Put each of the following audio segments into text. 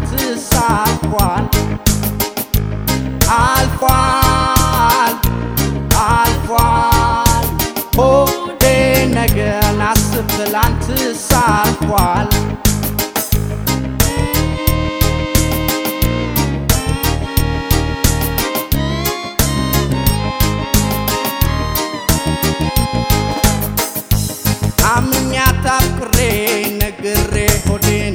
ትላንት ሳልፏል አልፏል አልፏል ሆዴ ነገን አስብ ትላንት ሳልፏል አምኛት አፍቅሬ ነግሬ ሆዴን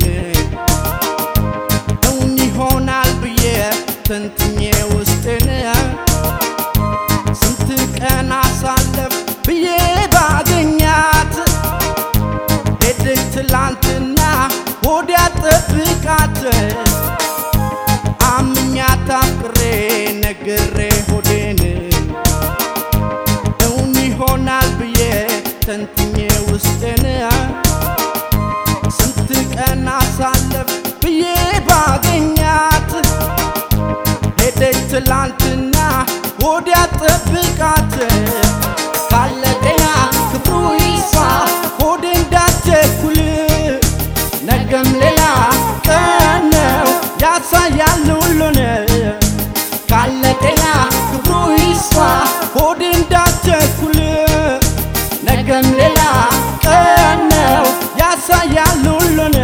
እውን ይሆናል ብዬ ተንትኜ ውስጤን ስንት ቀን አሳለፍ ብዬ ባገኛት ሄደች ትላንትና ሆዴ አጠብቃት አምኛት አፍቅሬ ነግሬ ሆዴን እውን ይሆናል ብዬ ተንትኜ ውስጤን ስንት ቀን አሳለፍ ብዬ ባገኛት ሄደች ትላንትና ሆዴ አጠብቃት ካለ ጤና ክብሩ ይስፋ ሆዴ እንዳትቸኩል ነገም ሌላ ቀን ነው ያሳያል ሁሉን ካለ ጤና ክብሩ ይስፋ ሆዴ እንዳትቸኩል ነገም ሌላ ቀን ነው ያሳያል ሁሉን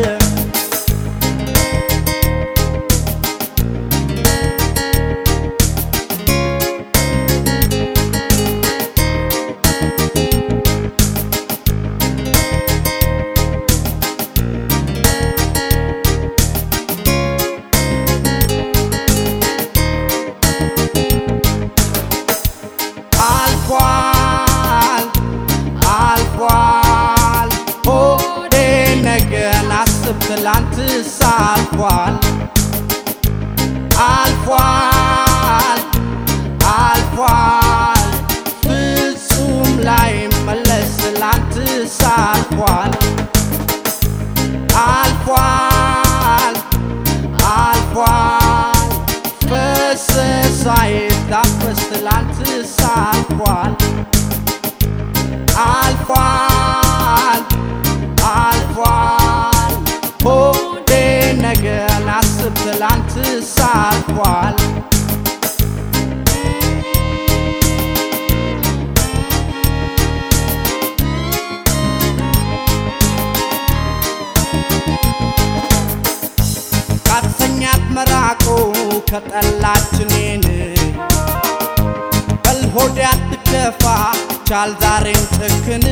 አልፏል አልፏል ሆዴ ነገን አስብ ትላንት ሳልፏል አልፏል አልፏል ፍጹም ላይመለስ ትላንት ሳልፏል አልፏል አልፏል ፈሰሰ ሳይታፈስ ትላንት ሳልፏል አልፏል አልፏል ሆዴ ነገን አስብ ትላንት ሳልፏል ካሰኛት መራቁ ከጠላች እኔን በል ሆዴ አትከፋ ቻል ዛሬን ጨክን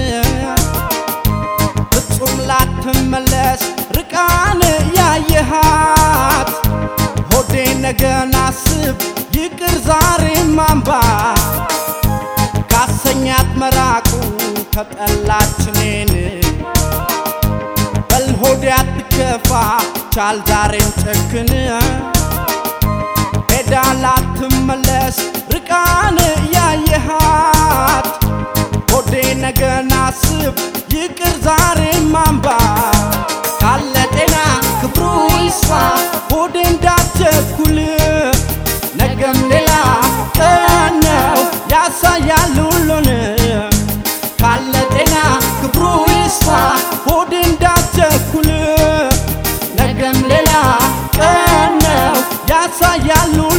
ፍጹም ላትመለስ ርቃን ያየሃት ሆዴ ነገን አስብ ይቅር ዛሬ ማንባ ካሰኛት መራቁ ከጠላች እኔን በል ሆዴ አትከፋ ቻል ዛሬን ጨክን ሄዳ ላትመለስ ርቃን ያየሃት ሆዴ ነገን አስብ ይቅር ዛሬ ማንባ ካለ ጤና ክብሩ ይስፋ ሆዴ እንዳትቸኩል ነገም ሌላ ቀን ነው ያሳያል ሁሉን ካለ ጤና ክብሩ ይስፋ ሆዴ እንዳትቸኩል ነገም ሌላ ቀን ነው ያሳያል